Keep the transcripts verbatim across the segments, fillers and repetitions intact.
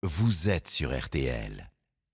vous êtes sur R T L.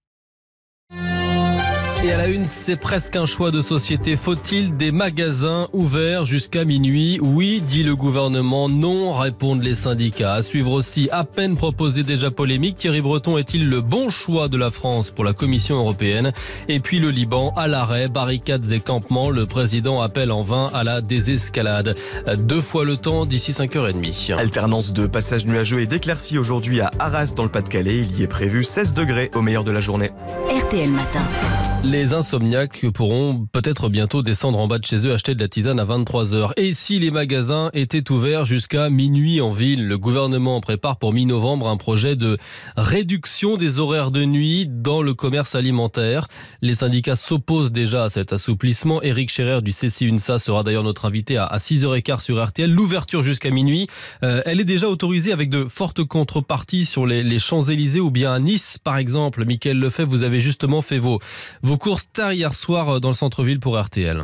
Et à la une, c'est presque un choix de société. Faut-il des magasins ouverts jusqu'à minuit? Oui, dit le gouvernement. Non, répondent les syndicats. À suivre aussi, à peine proposé, déjà polémique. Thierry Breton est-il le bon choix de la France pour la Commission européenne? Et puis le Liban, à l'arrêt, barricades et campements. Le président appelle en vain à la désescalade. Deux fois le temps d'ici cinq heures trente. Alternance de passages nuageux et d'éclaircies aujourd'hui à Arras dans le Pas-de-Calais. Il y est prévu seize degrés au meilleur de la journée. R T L Matin. Les insomniaques pourront peut-être bientôt descendre en bas de chez eux acheter de la tisane à vingt-trois heures. Et si les magasins étaient ouverts jusqu'à minuit en ville? Le gouvernement prépare pour mi-novembre un projet de réduction des horaires de nuit dans le commerce alimentaire. Les syndicats s'opposent déjà à cet assouplissement. Éric Scherer du C C U N S A sera d'ailleurs notre invité à six heures quinze sur R T L. L'ouverture jusqu'à minuit, euh, elle est déjà autorisée avec de fortes contreparties sur les, les Champs-Élysées ou bien à Nice par exemple. Mickaël Lefebvre, vous avez justement fait vos... Vos courses tard hier soir dans le centre-ville pour R T L.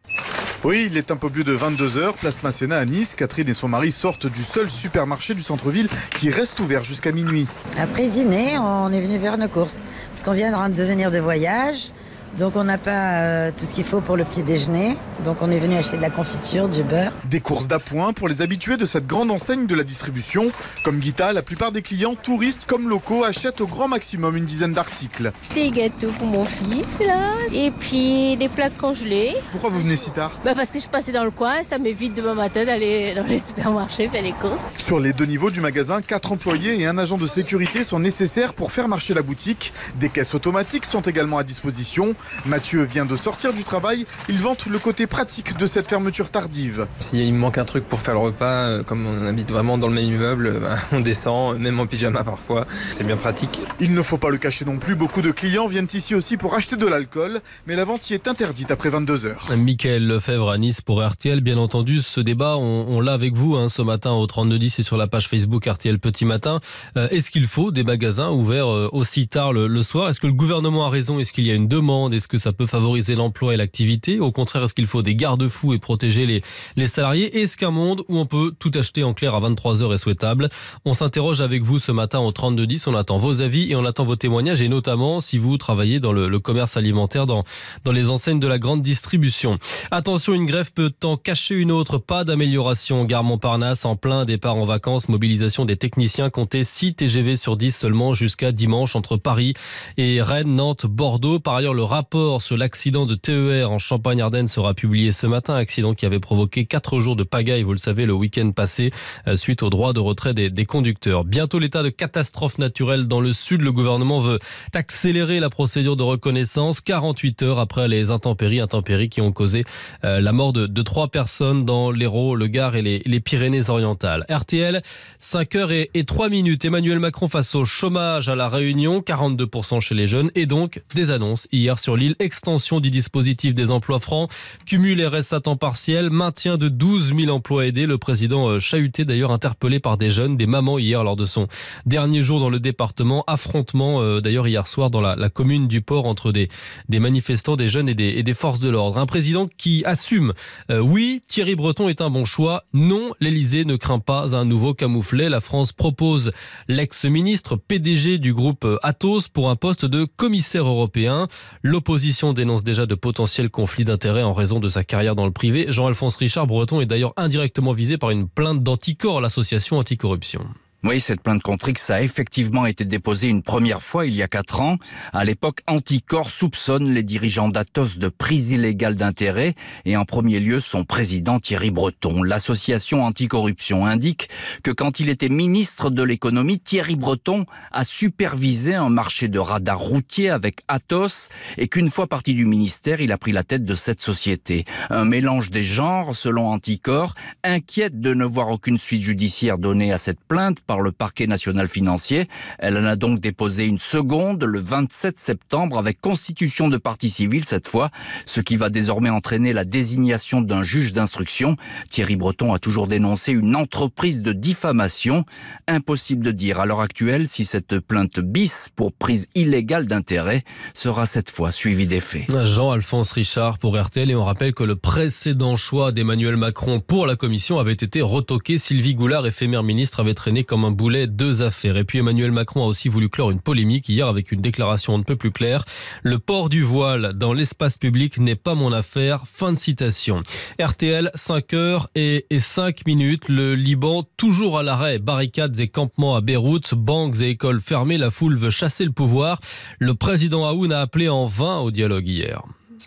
Oui, il est un peu plus de vingt-deux heures, place Masséna à Nice. Catherine et son mari sortent du seul supermarché du centre-ville qui reste ouvert jusqu'à minuit. Après dîner, on est venu faire nos courses. Parce qu'on vient de venir de voyage. Donc on n'a pas euh, tout ce qu'il faut pour le petit déjeuner. Donc on est venu acheter de la confiture, du beurre. Des courses d'appoint pour les habitués de cette grande enseigne de la distribution. Comme Guita, la plupart des clients, touristes comme locaux, achètent au grand maximum une dizaine d'articles. Des gâteaux pour mon fils, là. Et puis des plats congelés. Pourquoi vous venez si tard? Bah parce que je passais dans le coin, ça m'évite demain matin d'aller dans les supermarchés faire les courses. Sur les deux niveaux du magasin, quatre employés et un agent de sécurité sont nécessaires pour faire marcher la boutique. Des caisses automatiques sont également à disposition. Mathieu vient de sortir du travail, il vante le côté pratique de cette fermeture tardive. S'il me manque un truc pour faire le repas, comme on habite vraiment dans le même immeuble, ben on descend, même en pyjama parfois, c'est bien pratique. Il ne faut pas le cacher non plus, beaucoup de clients viennent ici aussi pour acheter de l'alcool, mais la vente y est interdite après vingt-deux heures. Mickaël Lefebvre à Nice pour R T L, bien entendu, ce débat, on, on l'a avec vous hein, ce matin au trente-deux dix et sur la page Facebook R T L Petit Matin. Euh, est-ce qu'il faut des magasins ouverts euh, aussi tard le, le soir? Est-ce que le gouvernement a raison? Est-ce qu'il y a une demande? Est-ce que ça peut favoriser l'emploi et l'activité? Au contraire, est-ce qu'il faut des garde-fous et protéger les, les salariés? Est-ce qu'un monde où on peut tout acheter en clair à vingt-trois heures est souhaitable? On s'interroge avec vous ce matin au trente-deux dix. On attend vos avis et on attend vos témoignages, et notamment si vous travaillez dans le, le commerce alimentaire, dans, dans les enseignes de la grande distribution. Attention, une grève peut en cacher une autre. Pas d'amélioration. Gare Montparnasse en plein départ en vacances. Mobilisation des techniciens. Comptez six T G V sur dix seulement jusqu'à dimanche entre Paris et Rennes, Nantes, Bordeaux. Par ailleurs, le rapport sur l'accident de T E R en Champagne-Ardenne sera publié ce matin. Accident qui avait provoqué quatre jours de pagaille, vous le savez, le week-end passé, suite au droit de retrait des, des conducteurs. Bientôt l'état de catastrophe naturelle dans le sud. Le gouvernement veut accélérer la procédure de reconnaissance quarante-huit heures après les intempéries, intempéries qui ont causé euh, la mort de, de trois personnes dans l'Hérault, le Gard et les, les Pyrénées-Orientales. R T L, cinq heures et trois minutes. Emmanuel Macron face au chômage à La Réunion, quarante-deux pour cent chez les jeunes, et donc des annonces hier sur l'île. Extension du dispositif des emplois francs, cumul R S A temps partiel, maintien de douze mille emplois aidés. Le président chahuté d'ailleurs, interpellé par des jeunes, des mamans hier lors de son dernier jour dans le département. Affrontement euh, d'ailleurs hier soir dans la, la commune du Port entre des, des manifestants, des jeunes et des, et des forces de l'ordre. Un président qui assume. Euh, oui, Thierry Breton est un bon choix. Non, l'Elysée ne craint pas un nouveau camouflet. La France propose l'ex-ministre P D G du groupe Atos pour un poste de commissaire européen. L'opposition dénonce déjà de potentiels conflits d'intérêts en raison de sa carrière dans le privé. Jean-Alphonse Richard, Breton est d'ailleurs indirectement visé par une plainte d'Anticor, l'association anticorruption. Oui, cette plainte contre X a effectivement été déposée une première fois il y a quatre ans. À l'époque, Anticor soupçonne les dirigeants d'Atos de prise illégale d'intérêts et en premier lieu son président Thierry Breton. L'association anticorruption indique que quand il était ministre de l'économie, Thierry Breton a supervisé un marché de radars routiers avec Atos et qu'une fois parti du ministère, il a pris la tête de cette société. Un mélange des genres, selon Anticor, inquiète de ne voir aucune suite judiciaire donnée à cette plainte par le parquet national financier. Elle en a donc déposé une seconde le vingt-sept septembre avec constitution de partie civile cette fois, ce qui va désormais entraîner la désignation d'un juge d'instruction. Thierry Breton a toujours dénoncé une entreprise de diffamation. Impossible de dire à l'heure actuelle si cette plainte bis pour prise illégale d'intérêt sera cette fois suivie des faits. Jean-Alphonse Richard pour R T L, et on rappelle que le précédent choix d'Emmanuel Macron pour la commission avait été retoqué. Sylvie Goulard, éphémère ministre, avait traîné comme comme un boulet deux affaires. Et puis Emmanuel Macron a aussi voulu clore une polémique hier avec une déclaration on ne peut plus claire. Le port du voile dans l'espace public n'est pas mon affaire. Fin de citation. R T L, cinq heures et cinq minutes. Le Liban toujours à l'arrêt. Barricades et campements à Beyrouth. Banques et écoles fermées. La foule veut chasser le pouvoir. Le président Aoun a appelé en vain au dialogue hier.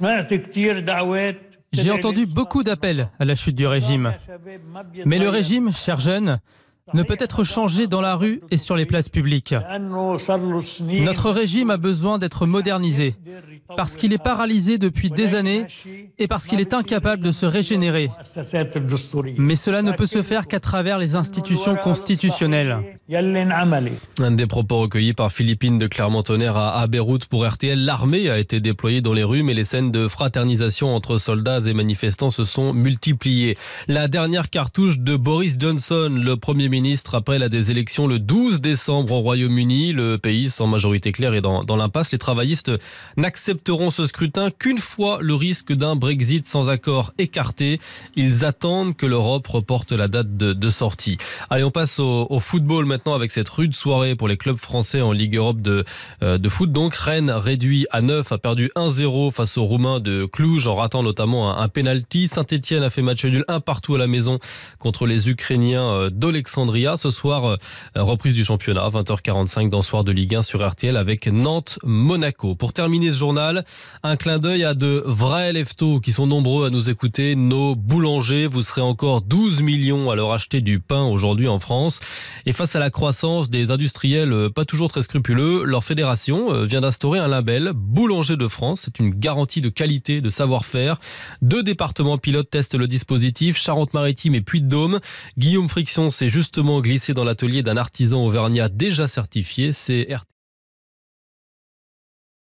J'ai entendu beaucoup d'appels à la chute du régime. Mais le régime, chers jeunes, ne peut être changé dans la rue et sur les places publiques. Notre régime a besoin d'être modernisé, parce qu'il est paralysé depuis des années et parce qu'il est incapable de se régénérer. Mais cela ne peut se faire qu'à travers les institutions constitutionnelles. Un des propos recueillis par Philippine de Clermont-Tonnerre à Beyrouth pour R T L. L'armée a été déployée dans les rues, mais les scènes de fraternisation entre soldats et manifestants se sont multipliées. La dernière cartouche de Boris Johnson, le Premier ministre, ministre appelle à des élections le douze décembre au Royaume-Uni. Le pays, sans majorité claire, est dans, dans l'impasse. Les travaillistes n'accepteront ce scrutin qu'une fois le risque d'un Brexit sans accord écarté. Ils attendent que l'Europe reporte la date de, de sortie. Allez, on passe au, au football maintenant avec cette rude soirée pour les clubs français en Ligue Europe de, euh, de foot. Donc, Rennes, réduit à neuf, a perdu un zéro face aux Roumains de Cluj en ratant notamment un, un pénalty. Saint-Etienne a fait match nul un partout à la maison contre les Ukrainiens d'Alexandrie. Ce soir, reprise du championnat, vingt heures quarante-cinq dans Soir de Ligue un sur R T L avec Nantes-Monaco. Pour terminer ce journal, un clin d'œil à de vrais leftos qui sont nombreux à nous écouter. Nos boulangers, vous serez encore douze millions à leur acheter du pain aujourd'hui en France. Et face à la croissance des industriels pas toujours très scrupuleux, leur fédération vient d'instaurer un label Boulanger de France. C'est une garantie de qualité, de savoir-faire. Deux départements pilotes testent le dispositif, Charente-Maritime et Puy-de-Dôme. Guillaume Friction s'est justement glissé dans l'atelier d'un artisan auvergnat déjà certifié, c'est R T L.